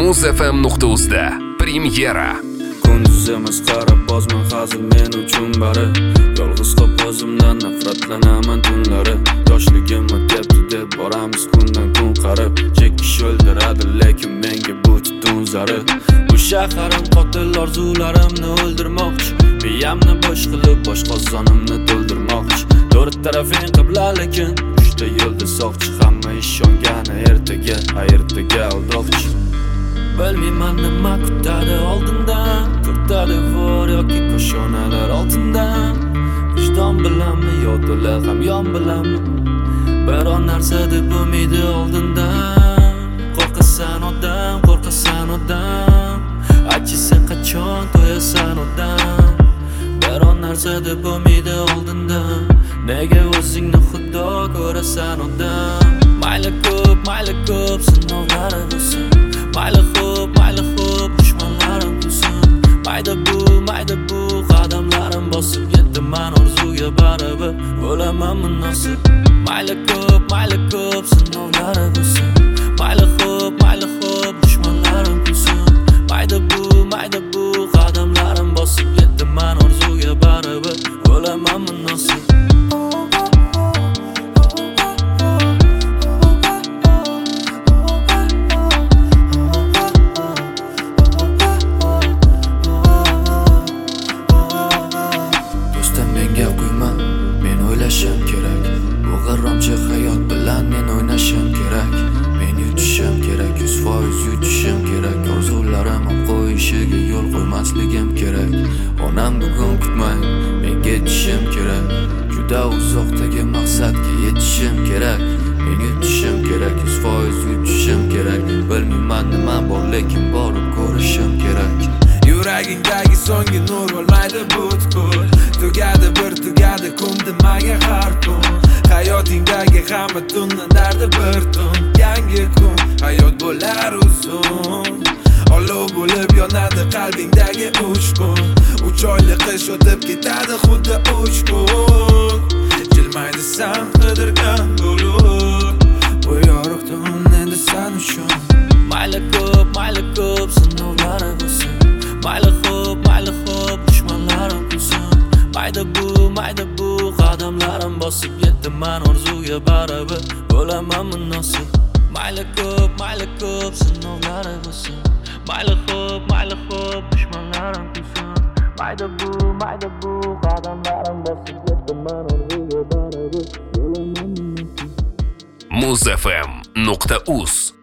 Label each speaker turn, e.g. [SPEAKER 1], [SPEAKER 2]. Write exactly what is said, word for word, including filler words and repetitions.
[SPEAKER 1] muzfm nuqta uz da premyera.
[SPEAKER 2] Kunduzimiz qarab bozman hazil men uchun bari. Yolg'iz qolib o'zimdan nafratlanaman tunlari. Yoshligimni tepdi deb boramiz kundan kun qarib. Chekish o'ldiradi lekin menga bu tutun zari. Bu shaharim qotil orzularimni o'ldirmoqchi. Miyamni bo'sh qilib bosh qozonimni to'ldirmoqchi. To'rt tarafing qibla lekin uchta yo'lda soqchi. Hamma ishongani ertaga, ertaga aldoqchi. Bilmayman nima kutadi oldindan, turtadi vor yoki qoshonalar oltindan. Vijdon bilanmi yo to'la hamyon bilanmi, biron narsa deb umidi oldindan. Qo'rqasan odam, qo'rqasan odam, achisi qachon to'yasan odam. Biron narsa deb umidi oldindan, nega o'zingni xudo ko'rasan odam. Mayli ko'p, mayli ko'p sinovlari bo'lsin, mayli xo'p, mayli xo'p dushmanlarim bo'lsin. Mayda bu, mayda bu qadamlarim bosib yetdiman orzuga baribir bo'laman munosib. Mayli ko'p, mayli ko'p sinovlari bo'lsin, mayli xo'p, mayli xo'p dushmanlarim bo'lsin. Mayda bu, mayda bu qadamlarim bosib yetdiman orzuga baribir bo'laman munosib. Kerak, bu g'irromchi hayot bilan men o'ynashim kerak. Men yutishim kerak, yuz foiz yutishim kerak. Orzularim qo'yishiga yo'l qo'ymasligim kerak. Onam bugun kutmang, menga yetishim kerak. Juda uzoqdagi maqsadga yetishim kerak. Men yutishim kerak, yuz foiz yutishim kerak. Bilmayman nima bor, lekin borib ko'rishim kerak. Yuragingdagi so'nggi nur bo'lmaydi butkul. Tugadi bir tugadi kun demaga har kun. Hayotingdagi hamma tunni dardi bir tun. Yangi kun, hayot bo'lar uzun. Olov bo'lib yonadi qalbingdagi uch kun. Uch oylik qish o'tib ketadi xuddi uch kun. Jilmaydi san qidirgan bulut. Bu yorug' tun endi san uchun. Mayli ko'p, mayli ko'p sinovlari bo'lsin, mayli xo'p, mayli xo'p dushmanlarim bo'lsin. Mayda bu, mayda bu qadamlarim bosib yetdiman orzuga baribir bo'laman munosib. Mayli ko'p, mayli ko'p sinovlari bo'lsin, mayli xo'p, mayli xo'p dushmanlarim bo'lsin. Mayda bu, mayda bu qadamlarim bosib yetdiman orzuga baribir bo'laman munosib.
[SPEAKER 1] muzfm nuqta uz